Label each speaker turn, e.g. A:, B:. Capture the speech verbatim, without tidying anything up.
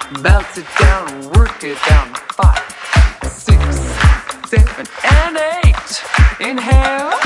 A: Bounce it down, work it down. Five, six, seven, and eight. Inhale.